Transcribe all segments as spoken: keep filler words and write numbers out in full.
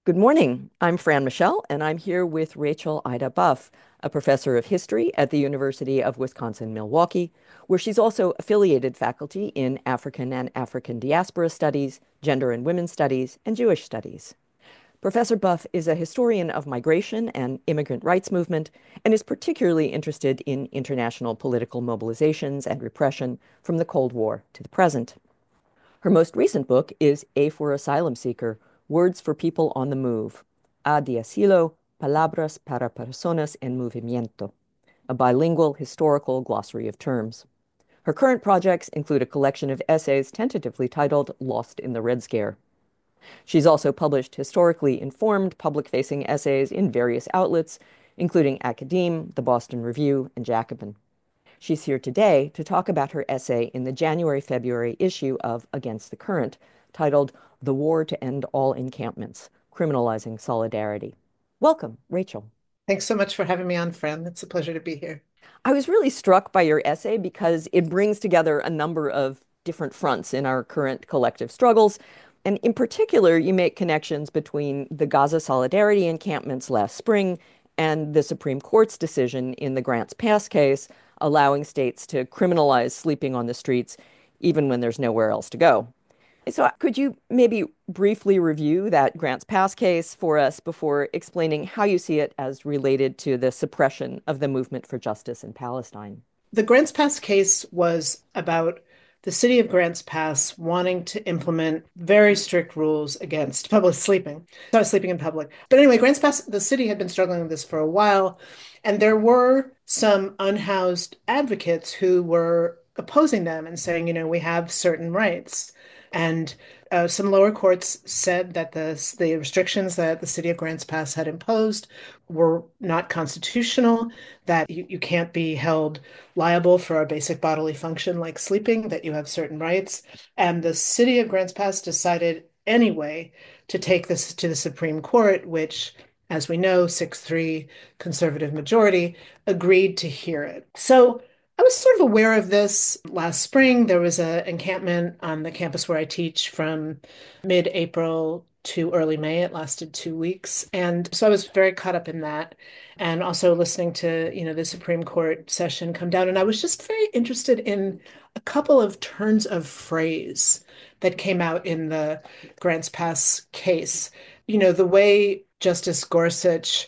Good morning. I'm Fran Michelle, and I'm here with Rachel Ida Buff, a professor of history at the University of Wisconsin-Milwaukee, where she's also affiliated faculty in African and African diaspora studies, gender and women's studies, and Jewish studies. Professor Buff is a historian of migration and immigrant rights movement and is particularly interested in international political mobilizations and repression from the Cold War to the present. Her most recent book is A for Asylum Seeker, Words for People on the Move, A de Asilo, Palabras para Personas en Movimiento, a bilingual historical glossary of terms. Her current projects include a collection of essays tentatively titled Lost in the Red Scare. She's also published historically informed public-facing essays in various outlets, including Academe, the Boston Review, and Jacobin. She's here today to talk about her essay in the January-February issue of Against the Current, titled The War to End All Encampments, Criminalizing Solidarity. Welcome, Rachel. Thanks so much for having me on, Fran. It's a pleasure to be here. I was really struck by your essay because it brings together a number of different fronts in our current collective struggles. And in particular, you make connections between the Gaza Solidarity encampments last spring and the Supreme Court's decision in the Grants Pass case, allowing states to criminalize sleeping on the streets even when there's nowhere else to go. So could you maybe briefly review that Grants Pass case for us before explaining how you see it as related to the suppression of the movement for justice in Palestine? The Grants Pass case was about the city of Grants Pass wanting to implement very strict rules against public sleeping, not sleeping in public. But anyway, Grants Pass, the city had been struggling with this for a while, and there were some unhoused advocates who were opposing them and saying, you know, we have certain rights. And uh, some lower courts said that the, the restrictions that the city of Grants Pass had imposed were not constitutional, that you, you can't be held liable for a basic bodily function like sleeping, that you have certain rights. And the city of Grants Pass decided anyway to take this to the Supreme Court, which, as we know, six three conservative majority, agreed to hear it. So I was sort of aware of this last spring. There was an encampment on the campus where I teach from mid-April to early May. It lasted two weeks. And so I was very caught up in that and also listening to, you know, the Supreme Court session come down. And I was just very interested in a couple of turns of phrase that came out in the Grants Pass case. You know, the way Justice Gorsuch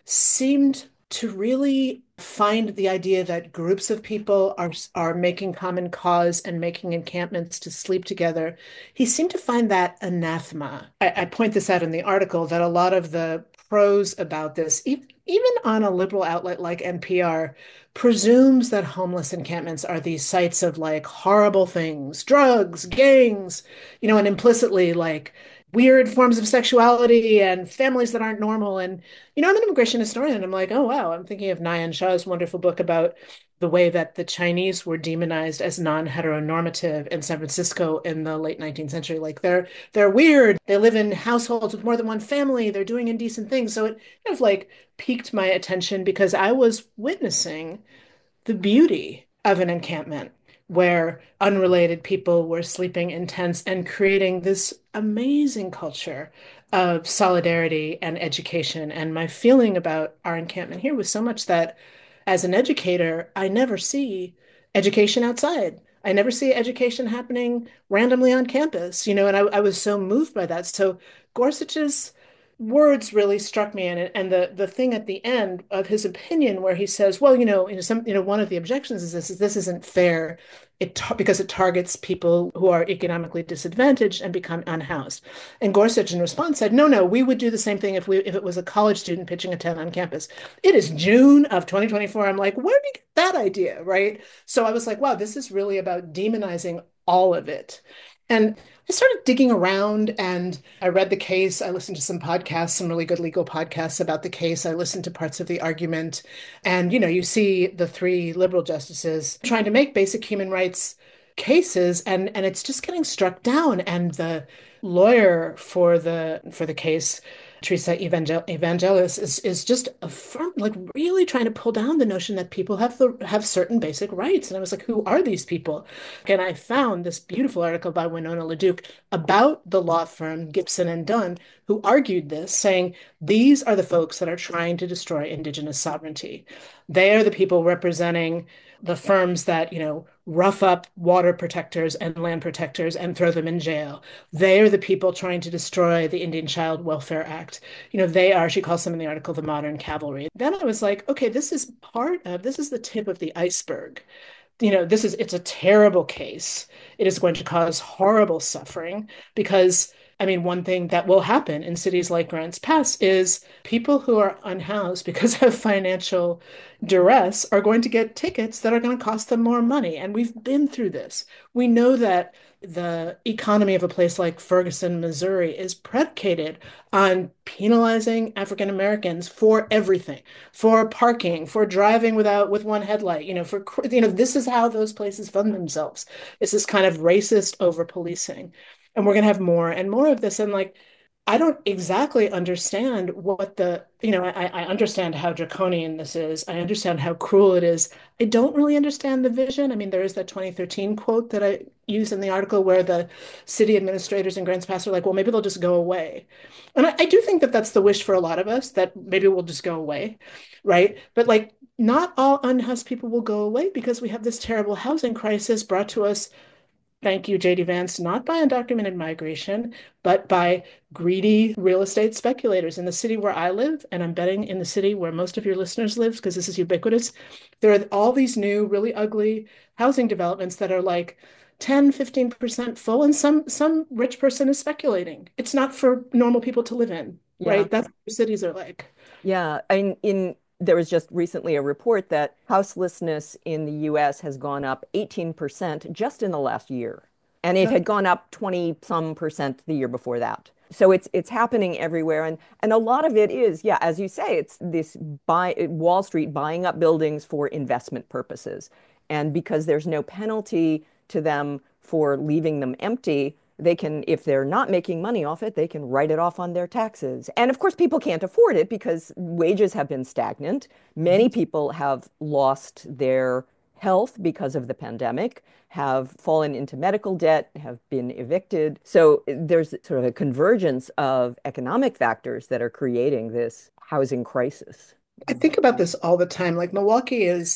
seemed to really find the idea that groups of people are are making common cause and making encampments to sleep together. He seemed to find that anathema. I, I point this out in the article that a lot of the prose about this, even, even on a liberal outlet like N P R, presumes that homeless encampments are these sites of like horrible things, drugs, gangs, you know, and implicitly like weird forms of sexuality and families that aren't normal. And, you know, I'm an immigration historian and I'm like, oh, wow, I'm thinking of Nyan Shah's wonderful book about the way that the Chinese were demonized as non-heteronormative in San Francisco in the late nineteenth century. Like they're they're weird. They live in households with more than one family. They're doing indecent things. So it kind of like piqued my attention because I was witnessing the beauty of an encampment where unrelated people were sleeping in tents and creating this amazing culture of solidarity and education. And my feeling about our encampment here was so much that as an educator, I never see education outside. I never see education happening randomly on campus, you know, and I, I was so moved by that. So Gorsuch's words really struck me, and and the the thing at the end of his opinion where he says, well, you know, you know, some, you know, one of the objections is this is this isn't fair. It because it targets people who are economically disadvantaged and become unhoused. And Gorsuch in response said, no, no, we would do the same thing if we if it was a college student pitching a tent on campus. It is June of twenty twenty-four. I'm like, where did you get that idea, right? So I was like, wow, this is really about demonizing all of it. And I started digging around and I read the case. I listened to some podcasts, some really good legal podcasts about the case. I listened to parts of the argument. And, you know, you see the three liberal justices trying to make basic human rights cases and and it's just getting struck down. And the lawyer for the for the case Teresa Evangel Evangelos is is just affirm like really trying to pull down the notion that people have the have certain basic rights. And I was like, who are these people? And I found this beautiful article by Winona LaDuke about the law firm Gibson and Dunn, who argued this, saying these are the folks that are trying to destroy indigenous sovereignty. They are the people representing the firms that, you know, rough up water protectors and land protectors and throw them in jail. They are the people trying to destroy the Indian Child Welfare Act. You know, they are, she calls them in the article, the modern cavalry. Then I was like, okay, this is part of, this is the tip of the iceberg. You know, this is, it's a terrible case. It is going to cause horrible suffering because, I mean, one thing that will happen in cities like Grants Pass is people who are unhoused because of financial duress are going to get tickets that are going to cost them more money. And we've been through this. We know that the economy of a place like Ferguson, Missouri is predicated on penalizing African Americans for everything, for parking, for driving without with one headlight, you know, for you know, this is how those places fund themselves. It's this kind of racist over policing. And we're going to have more and more of this. And like, I don't exactly understand what the, you know, I, I understand how draconian this is. I understand how cruel it is. I don't really understand the vision. I mean, there is that twenty thirteen quote that I used in the article where the city administrators in Grants Pass are like, well, maybe they'll just go away. And I, I do think that that's the wish for a lot of us, that maybe we'll just go away, right? But like, not all unhoused people will go away because we have this terrible housing crisis brought to us, thank you, J D Vance, not by undocumented migration, but by greedy real estate speculators in the city where I live, and I'm betting in the city where most of your listeners live, because this is ubiquitous. There are all these new, really ugly housing developments that are like ten, fifteen percent full, and some some rich person is speculating. It's not for normal people to live in, Yeah. right? That's what cities are like. Yeah. And in there was just recently a report that houselessness in the U S has gone up eighteen percent just in the last year. And it Yeah. had gone up twenty some percent the year before that. So it's it's happening everywhere. And and a lot of it is, yeah, as you say, it's this buy Wall Street buying up buildings for investment purposes. And because there's no penalty to them for leaving them empty, they can, if they're not making money off it, they can write it off on their taxes. And of course, people can't afford it because wages have been stagnant. Many people have lost their health because of the pandemic, have fallen into medical debt, have been evicted. So there's sort of a convergence of economic factors that are creating this housing crisis. I think about this all the time. Like Milwaukee is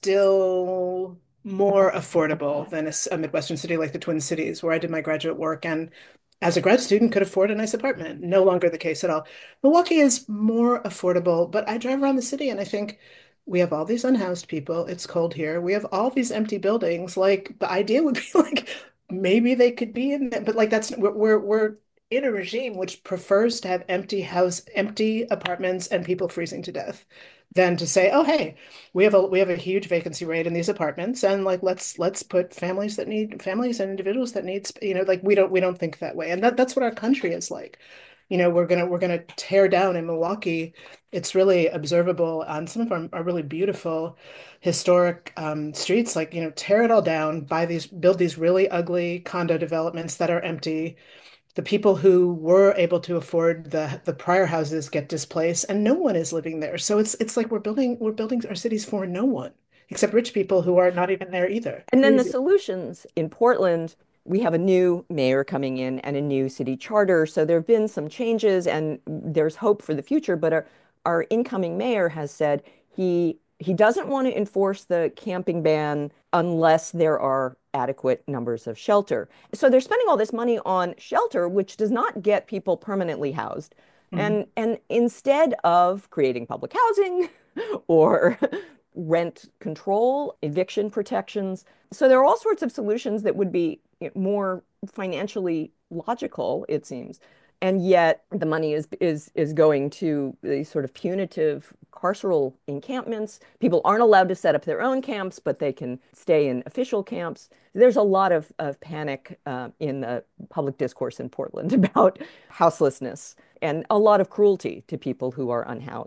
still more affordable than a, s- a Midwestern city like the Twin Cities, where I did my graduate work and as a grad student could afford a nice apartment. No longer the case at all. Milwaukee is more affordable, but I drive around the city and I think we have all these unhoused people. It's cold here. We have all these empty buildings. Like the idea would be like maybe they could be in there, but like that's we're we're, we're in a regime which prefers to have empty house, empty apartments and people freezing to death than to say, oh, hey, we have a we have a huge vacancy rate in these apartments and like let's let's put families that need families and individuals that need, you know, like we don't we don't think that way. And that that's what our country is like. You know, we're gonna we're gonna tear down in Milwaukee. It's really observable on some of our, our really beautiful historic um, streets, like, you know, tear it all down, buy these, build these really ugly condo developments that are empty. The people who were able to afford the the prior houses get displaced and no one is living there. So it's it's like we're building we're building our cities for no one except rich people who are not even there either. And then the Crazy. solutions in Portland, we have a new mayor coming in and a new city charter. So there have been some changes and there's hope for the future. But our, our incoming mayor has said he he doesn't want to enforce the camping ban unless there are adequate numbers of shelter. So they're spending all this money on shelter, which does not get people permanently housed. Mhm. And and instead of creating public housing or rent control, eviction protections. So there are all sorts of solutions that would be more financially logical, it seems. And yet the money is is is going to these sort of punitive carceral encampments. People aren't allowed to set up their own camps, but they can stay in official camps. There's a lot of, of panic uh, in the public discourse in Portland about houselessness and a lot of cruelty to people who are unhoused.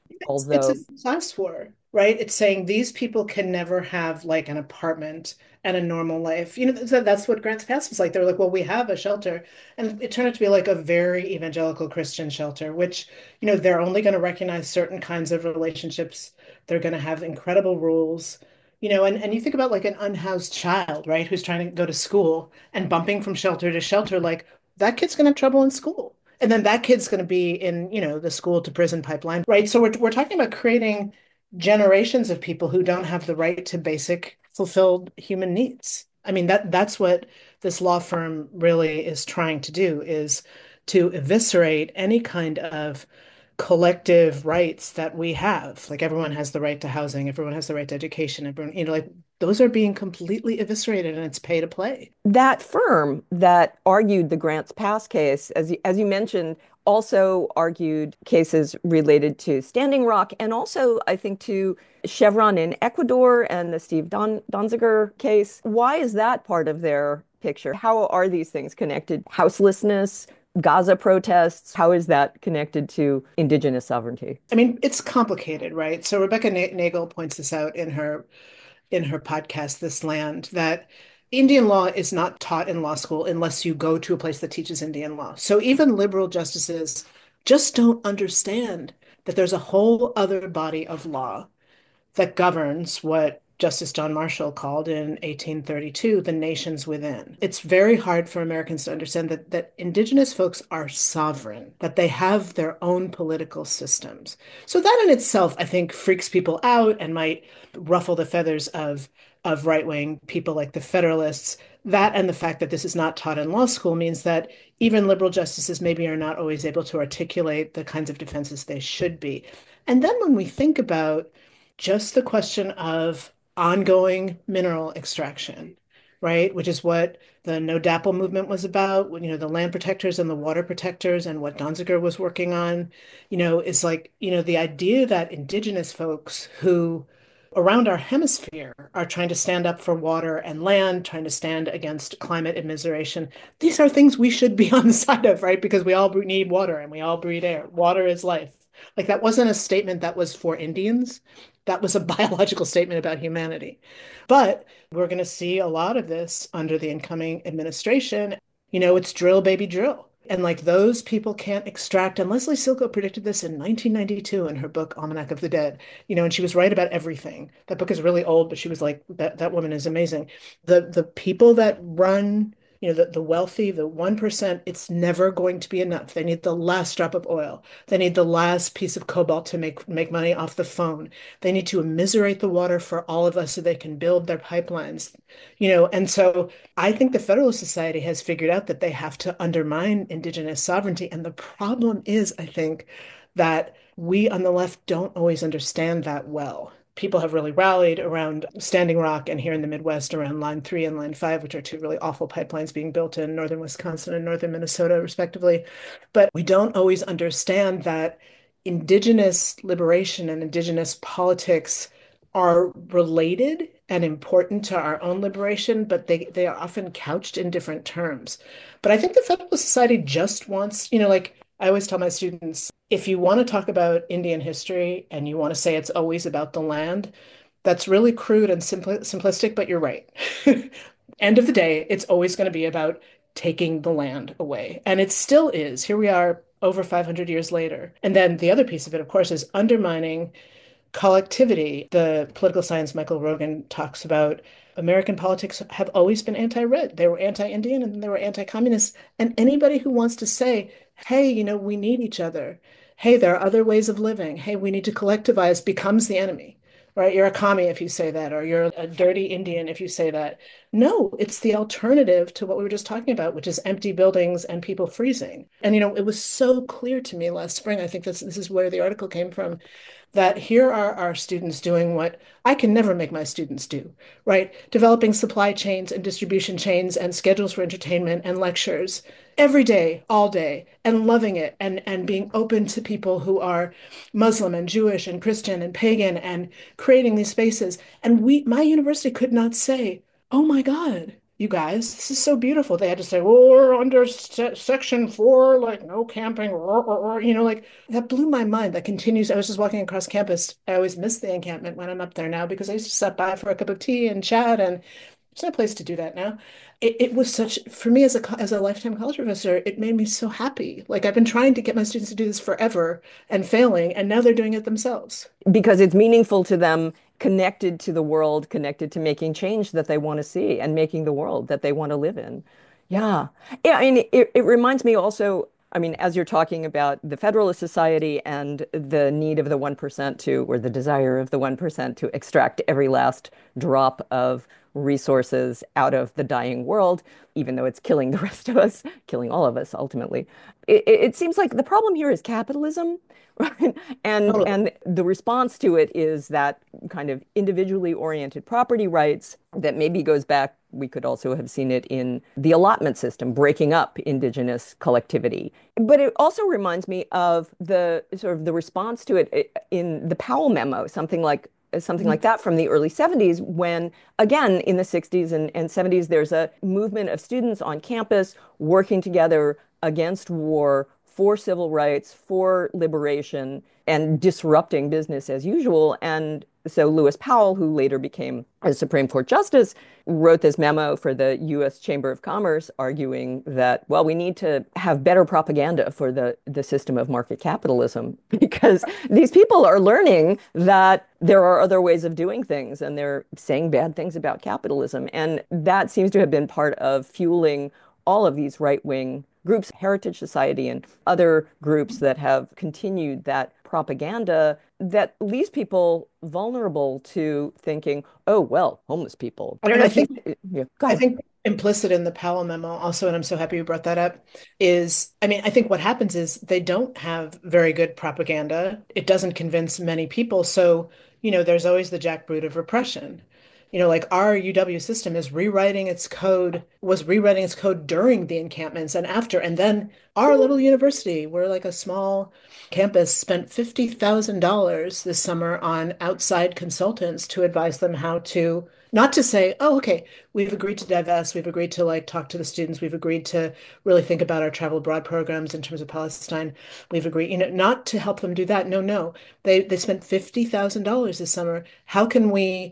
It's, it's a although class war, right? It's saying these people can never have like an apartment and a normal life. You know, that, that's what Grants Pass was like. They were like, well, we have a shelter. And it turned out to be like a very evangelical Christian shelter, which, you know, they're only going to recognize certain kinds of relationships. They're going to have incredible rules. You know, and, and you think about like an unhoused child, right, who's trying to go to school and bumping from shelter to shelter, like that kid's going to have trouble in school. And then that kid's going to be in, you know, the school to prison pipeline, right? So we're we're talking about creating generations of people who don't have the right to basic fulfilled human needs. I mean, that that's what this law firm really is trying to do is to eviscerate any kind of collective rights that we have. Like everyone has the right to housing, everyone has the right to education, everyone, you know, like those are being completely eviscerated and it's pay to play. that firm that argued the Grants Pass case, as you, as you mentioned, also argued cases related to Standing Rock and also, I think, to Chevron in Ecuador and the Steve Don Donziger case. Why is that part of their picture? How are these things connected? Houselessness, Gaza protests, how is that connected to indigenous sovereignty? I mean, it's complicated, right? So Rebecca Na- Nagel points this out in her in her podcast, This Land, that Indian law is not taught in law school unless you go to a place that teaches Indian law. So even liberal justices just don't understand that there's a whole other body of law that governs what Justice John Marshall called in eighteen thirty-two the nations within. It's very hard for Americans to understand that, that indigenous folks are sovereign, that they have their own political systems. So that in itself, I think, freaks people out and might ruffle the feathers of, of right-wing people like the Federalists. That and the fact that this is not taught in law school means that even liberal justices maybe are not always able to articulate the kinds of defenses they should be. And then when we think about just the question of ongoing mineral extraction, right? Which is what the No DAPL movement was about, you know, the land protectors and the water protectors and what Donziger was working on, you know, is like, you know, the idea that indigenous folks who around our hemisphere are trying to stand up for water and land, trying to stand against climate immiseration. These are things we should be on the side of, right? Because we all need water and we all breathe air. Water is life. Like that wasn't a statement that was for Indians. That was a biological statement about humanity. But we're going to see a lot of this under the incoming administration. You know, it's drill, baby, drill. And like those people can't extract, and Leslie Silko predicted this in nineteen ninety-two in her book Almanac of the Dead, you know, and she was right about everything. That book is really old, but she was like, that, that woman is amazing. The the people that run, you know, the, the wealthy, the one percent, it's never going to be enough. They need the last drop of oil. They need the last piece of cobalt to make, make money off the phone. They need to immiserate the water for all of us so they can build their pipelines, you know, and so I think the Federalist Society has figured out that they have to undermine indigenous sovereignty. And the problem is, I think, that we on the left don't always understand that well. People have really rallied around Standing Rock and here in the Midwest around Line three and Line five, which are two really awful pipelines being built in northern Wisconsin and northern Minnesota, respectively. But we don't always understand that indigenous liberation and indigenous politics are related and important to our own liberation, but they, they are often couched in different terms. But I think the Federalist Society just wants, you know, like I always tell my students, if you want to talk about Indian history and you want to say it's always about the land, that's really crude and simpl simplistic, but you're right. End of the day, it's always going to be about taking the land away. And it still is. Here we are over five hundred years later. And then the other piece of it, of course, is undermining collectivity. The political science Michael Rogan talks about American politics have always been anti-red. They were anti-Indian and they were anti-communist. And anybody who wants to say, hey, you know, we need each other. Hey, there are other ways of living. Hey, we need to collectivize becomes the enemy, right? You're a commie if you say that, or you're a dirty Indian if you say that. No, it's the alternative to what we were just talking about, which is empty buildings and people freezing. And, you know, it was so clear to me last spring. I think this, this is where the article came from that here are our students doing what I can never make my students do, right? Developing supply chains and distribution chains and schedules for entertainment and lectures every day, all day, and loving it and, and being open to people who are Muslim and Jewish and Christian and pagan and creating these spaces. And we, my university could not say, oh my God, you guys, this is so beautiful. They had to say, well, we're under se section four, like no camping, or, or, or, you know, like that blew my mind. That continues. I was just walking across campus. I always miss the encampment when I'm up there now because I used to stop by for a cup of tea and chat, and there's no place to do that now. It, it was such, for me as a, as a lifetime college professor, it made me so happy. Like I've been trying to get my students to do this forever and failing, and now they're doing it themselves. Because it's meaningful to them, connected to the world, connected to making change that they want to see and making the world that they want to live in. Yep. Yeah. Yeah, I mean, it, it reminds me also, I mean, as you're talking about the Federalist Society and the need of the one percent to, or the desire of the one percent to extract every last drop of resources out of the dying world, even though it's killing the rest of us, killing all of us ultimately. It, it seems like the problem here is capitalism. Right? And Totally. and the response to it is that kind of individually oriented property rights that maybe goes back, we could also have seen it in the allotment system, breaking up indigenous collectivity. But it also reminds me of the sort of the response to it eh, in the Powell memo, something like something like Mhm. that from the early seventies, when again in the sixties and, and seventies there's a movement of students on campus working together against war, for civil rights, for liberation, and disrupting business as usual. And so Lewis Powell, who later became a Supreme Court justice, wrote this memo for the U S Chamber of Commerce arguing that, well, we need to have better propaganda for the, the system of market capitalism because these people are learning that there are other ways of doing things and they're saying bad things about capitalism. And that seems to have been part of fueling all of these right-wing groups, Heritage Society and other groups that have continued that propaganda that leaves people vulnerable to thinking, oh, well, homeless people. I don't And know I if you, think yeah, go I ahead. think implicit in the Powell memo also, and I'm so happy you brought that up, is I mean, I think what happens is they don't have very good propaganda. It doesn't convince many people. So, you know, there's always the jackboot of repression. You know, like our U W system is rewriting its code, was rewriting its code during the encampments and after. And then our little university, we're like a small campus, spent fifty thousand dollars this summer on outside consultants to advise them how to, not to say, oh, okay, we've agreed to divest, we've agreed to like talk to the students, we've agreed to really think about our travel abroad programs in terms of Palestine. We've agreed, you know, not to help them do that. No, no. They they spent fifty thousand dollars this summer. How can we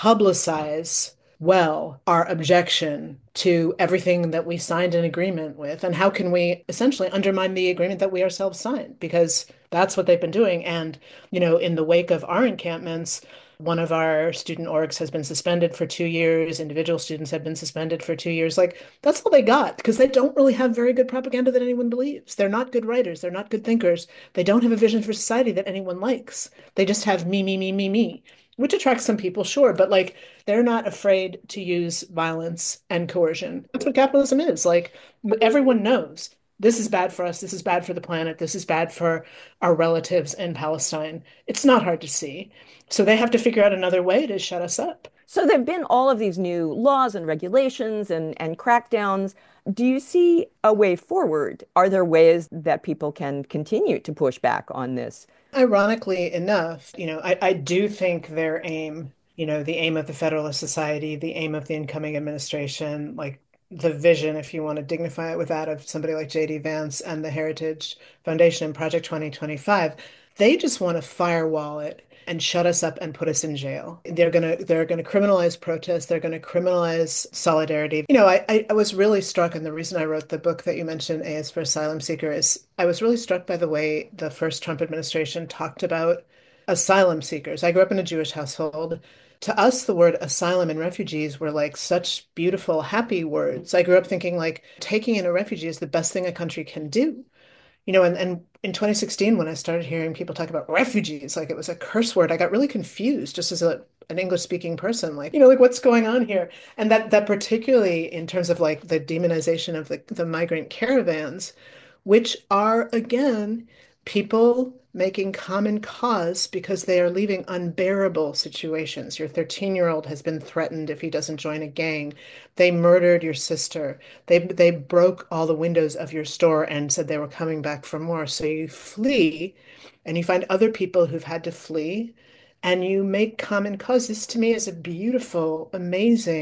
publicize well our objection to everything that we signed an agreement with? And how can we essentially undermine the agreement that we ourselves signed? Because that's what they've been doing. And, you know, in the wake of our encampments, one of our student orgs has been suspended for two years. Individual students have been suspended for two years. Like, that's all they got because they don't really have very good propaganda that anyone believes. They're not good writers. They're not good thinkers. They don't have a vision for society that anyone likes. They just have me, me, me, me, me, which attracts some people, sure. But like, they're not afraid to use violence and coercion. That's what capitalism is. Like, everyone knows this is bad for us. This is bad for the planet. This is bad for our relatives in Palestine. It's not hard to see. So they have to figure out another way to shut us up. So there have been all of these new laws and regulations and, and crackdowns. Do you see a way forward? Are there ways that people can continue to push back on this? Ironically enough, you know, I, I do think their aim, you know, the aim of the Federalist Society, the aim of the incoming administration, like the vision, if you want to dignify it with that, of somebody like J D Vance and the Heritage Foundation and Project twenty twenty-five, they just want to firewall it and shut us up and put us in jail. They're gonna they're gonna criminalize protest. They're gonna criminalize solidarity. You know, I, I I was really struck, and the reason I wrote the book that you mentioned, A is for Asylum Seeker, is I was really struck by the way the first Trump administration talked about asylum seekers. I grew up in a Jewish household. To us, the word asylum and refugees were like such beautiful, happy words. I grew up thinking like taking in a refugee is the best thing a country can do. You know, and, and in twenty sixteen, when I started hearing people talk about refugees, like it was a curse word, I got really confused just as a an English speaking person, like, you know, like what's going on here? And that that particularly in terms of like the demonization of the, the migrant caravans, which are again people making common cause because they are leaving unbearable situations. Your thirteen year old has been threatened if he doesn't join a gang. They murdered your sister. They they broke all the windows of your store and said they were coming back for more. So you flee and you find other people who've had to flee and you make common cause. This to me is a beautiful, amazing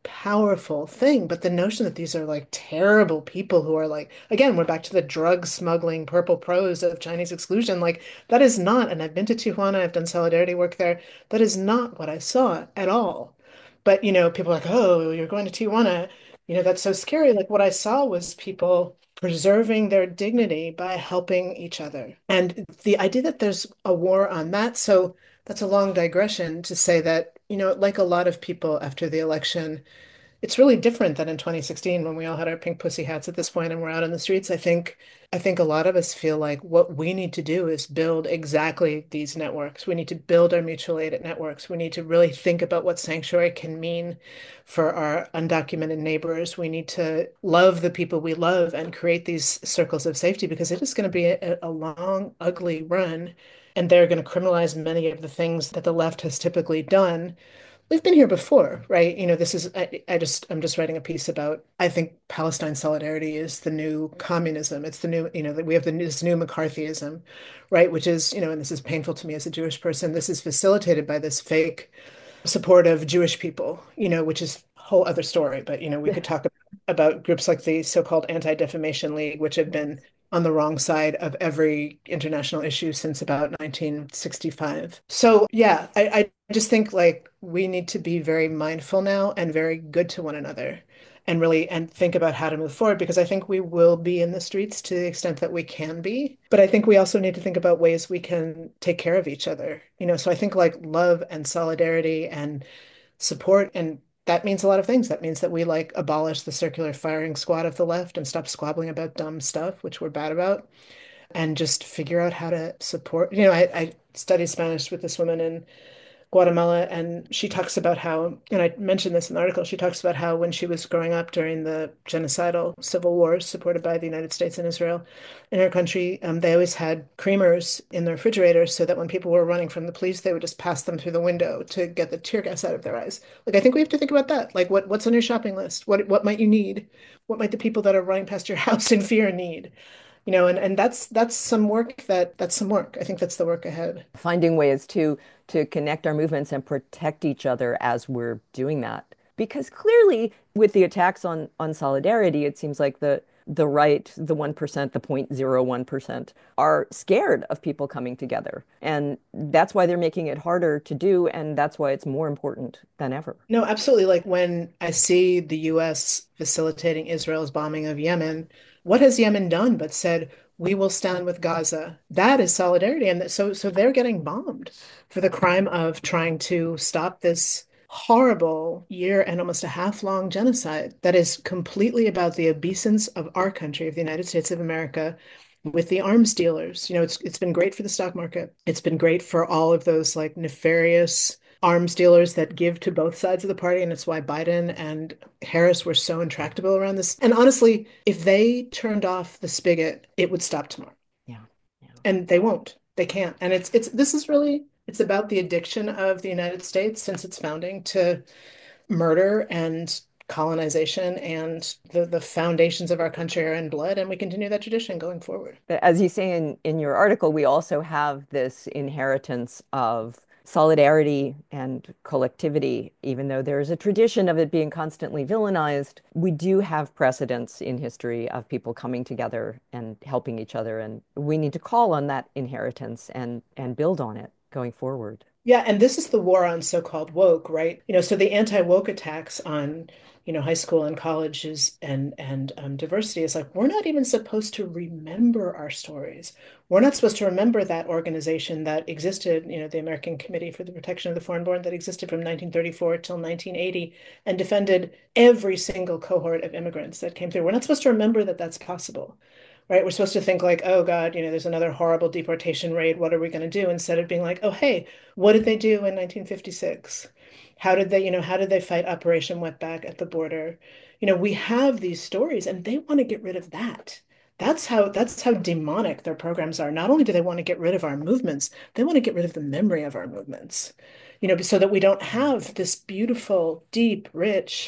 powerful thing. But the notion that these are like terrible people who are like, again, we're back to the drug smuggling purple prose of Chinese exclusion. Like that is not, and I've been to Tijuana, I've done solidarity work there. That is not what I saw at all. But, you know, people are like, oh, you're going to Tijuana. You know, that's so scary. Like what I saw was people preserving their dignity by helping each other. And the idea that there's a war on that, so that's a long digression to say that, you know, like a lot of people after the election, it's really different than in twenty sixteen when we all had our pink pussy hats at this point and we're out on the streets. I think I think a lot of us feel like what we need to do is build exactly these networks. We need to build our mutual aid networks. We need to really think about what sanctuary can mean for our undocumented neighbors. We need to love the people we love and create these circles of safety because it is going to be a, a long, ugly run. And they're going to criminalize many of the things that the left has typically done. We've been here before, right? You know, this is, I, I just, I'm just writing a piece about, I think Palestine solidarity is the new communism. It's the new, you know, that we have the, this new McCarthyism, right? Which is, you know, and this is painful to me as a Jewish person. This is facilitated by this fake support of Jewish people, you know, which is a whole other story. But, you know, we could talk about, about groups like the so-called Anti-Defamation League, which have been on the wrong side of every international issue since about nineteen sixty-five. So yeah, I, I just think like we need to be very mindful now and very good to one another and really and think about how to move forward because I think we will be in the streets to the extent that we can be. But I think we also need to think about ways we can take care of each other. You know, so I think like love and solidarity and support and that means a lot of things. That means that we like abolish the circular firing squad of the left and stop squabbling about dumb stuff, which we're bad about, and just figure out how to support. You know, I, I studied Spanish with this woman in Guatemala, and she talks about how, and I mentioned this in the article, she talks about how when she was growing up during the genocidal civil wars supported by the United States and Israel in her country, um, they always had creamers in the refrigerators so that when people were running from the police, they would just pass them through the window to get the tear gas out of their eyes. Like, I think we have to think about that. Like, what what's on your shopping list? What what might you need? What might the people that are running past your house in fear need? You know, and and that's that's some work that that's some work. I think that's the work ahead. Finding ways to to connect our movements and protect each other as we're doing that. Because clearly, with the attacks on on solidarity, it seems like the the right, the one percent, the zero point zero one percent, are scared of people coming together. And that's why they're making it harder to do, and that's why it's more important than ever. No, absolutely. Like when I see the U S facilitating Israel's bombing of Yemen, what has Yemen done but said, we will stand with Gaza? That is solidarity. And so, so they're getting bombed for the crime of trying to stop this horrible year and almost a half long genocide that is completely about the obeisance of our country, of the United States of America, with the arms dealers. You know, it's it's been great for the stock market. It's been great for all of those like nefarious arms dealers that give to both sides of the party. And it's why Biden and Harris were so intractable around this. And honestly, if they turned off the spigot, it would stop tomorrow. Yeah. Yeah. And they won't. They can't. And it's it's this is really it's about the addiction of the United States since its founding to murder and colonization, and the, the foundations of our country are in blood, and we continue that tradition going forward. As you say in, in your article, we also have this inheritance of solidarity and collectivity, even though there is a tradition of it being constantly villainized. We do have precedents in history of people coming together and helping each other, and we need to call on that inheritance and and build on it going forward. Yeah, and this is the war on so-called woke, right? You know, so the anti-woke attacks on, you know, high school and colleges and and um, diversity is like we're not even supposed to remember our stories. We're not supposed to remember that organization that existed, you know, the American Committee for the Protection of the Foreign-Born that existed from nineteen thirty-four till nineteen eighty and defended every single cohort of immigrants that came through. We're not supposed to remember that that's possible. Right? We're supposed to think like, oh God, you know, there's another horrible deportation raid. What are we going to do? Instead of being like, oh, hey, what did they do in nineteen fifty-six? How did they, you know, how did they fight Operation Wetback at the border? You know, we have these stories and they want to get rid of that. That's how that's how demonic their programs are. Not only do they want to get rid of our movements, they want to get rid of the memory of our movements. You know, so that we don't have this beautiful, deep, rich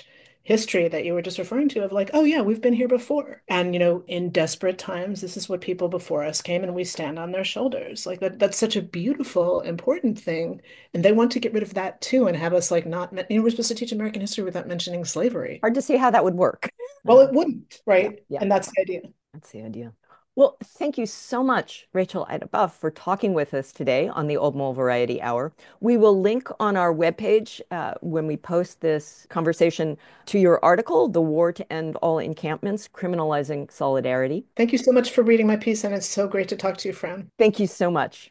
history that you were just referring to of like, oh yeah, we've been here before. And you know, in desperate times, this is what people before us came and we stand on their shoulders. Like that that's such a beautiful, important thing. And they want to get rid of that too and have us like not, you know, we're supposed to teach American history without mentioning slavery. Hard to see how that would work. Well, it wouldn't, Yeah, right? yeah, And that's the idea. that's the idea. Well, thank you so much, Rachel Ida Buff, for talking with us today on the Old Mole Variety Hour. We will link on our webpage uh, when we post this conversation to your article, The War to End All Encampments, Criminalizing Solidarity. Thank you so much for reading my piece, and it's so great to talk to you, Fran. Thank you so much.